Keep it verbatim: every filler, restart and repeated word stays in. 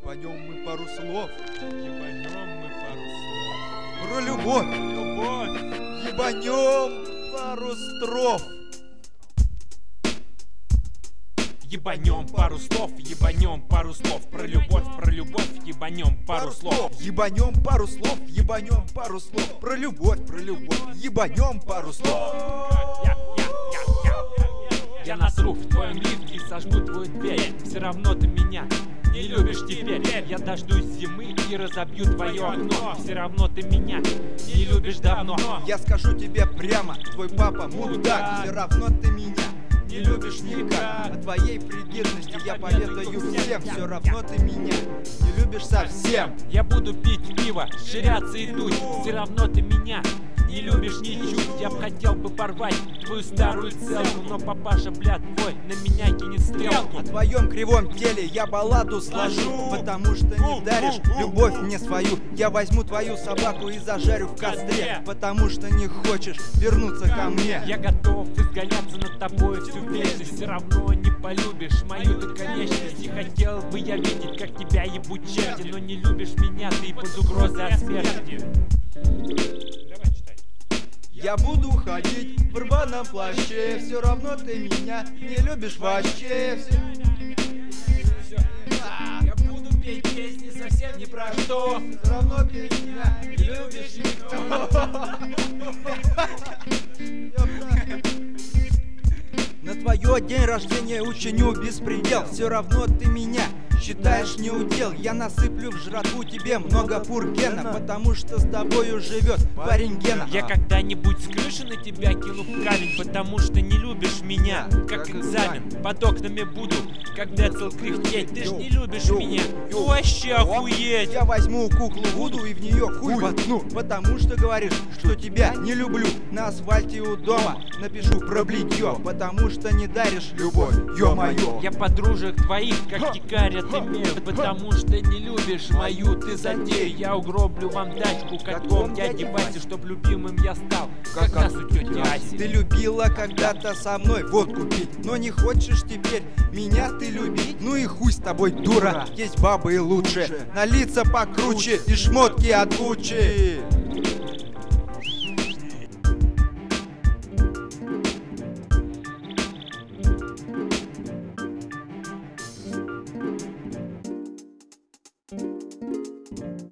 Ебанем мы пару слов. Ебанем мы пару слов. Про любовь. Любовь. Ебанем пару строф. Ебанем пару слов, ебанем пару слов. Про любовь, про любовь, ебанем пару слов. Ебанем пару слов, ебанем пару слов. Про любовь, про любовь, ебанем пару слов. Я, я, я, я, я насру в твоем лифте и сожгу твою дверь. Все равно ты меня не любишь теперь. Я дождусь зимы и разобью твое окно. Все равно ты меня не любишь давно. Я скажу тебе прямо, твой папа мудак. Все равно ты меня не любишь никак. О твоей пригидности я поведаю всем. Все равно ты меня не любишь совсем. Я буду пить пиво, ширяться и дуть. Все равно ты меня не любишь ничуть. Я б хотел бы порвать твою старую целку, но папаша, бля, твой на меня кинет стрелку. О твоем кривом теле я балладу сложу, потому что не даришь любовь мне свою. Я возьму твою собаку и зажарю в костре, потому что не хочешь вернуться ко мне. Я готов изганяться над тобой всю вечность. Все равно не полюбишь мою ты конечность. И хотел бы я видеть, как тебя ебут черти, но не любишь меня, ты под угрозой от смерти. Я буду ходить в рваном плаще, все равно ты меня не любишь вообще. Я буду петь песни совсем ни про что. Все равно ты меня не любишь никто. На твое день рождения учиню беспредел. Все равно ты меня считаешь не удел. Я насыплю в жратву тебе много пургена, потому что с тобою живет парень Гена. Я когда-нибудь с крыши на тебя кину камень, потому что не любишь меня, как экзамен. Под окнами буду, как Децл, кряхтеть. Ты ж не любишь меня, ну вообще охуеть. Я возьму куклу Вуду и в нее хуй воткну, потому что говоришь, что тебя не люблю. На асфальте у дома напишу про блитье, потому что не даришь любовь, ё-моё. Я подружек твоих, как дикарь, отымею, потому что не любишь мою ты затею. Я угроблю вам тачку, как дом дяди Васи, чтоб любимым я стал, как раз у тети Аси. Ты любила когда-то со мной водку пить, но не хочешь теперь меня ты любить. Ну и хуй с тобой, дура, есть бабы и лучше, на лица покруче и шмотки от Гуччи.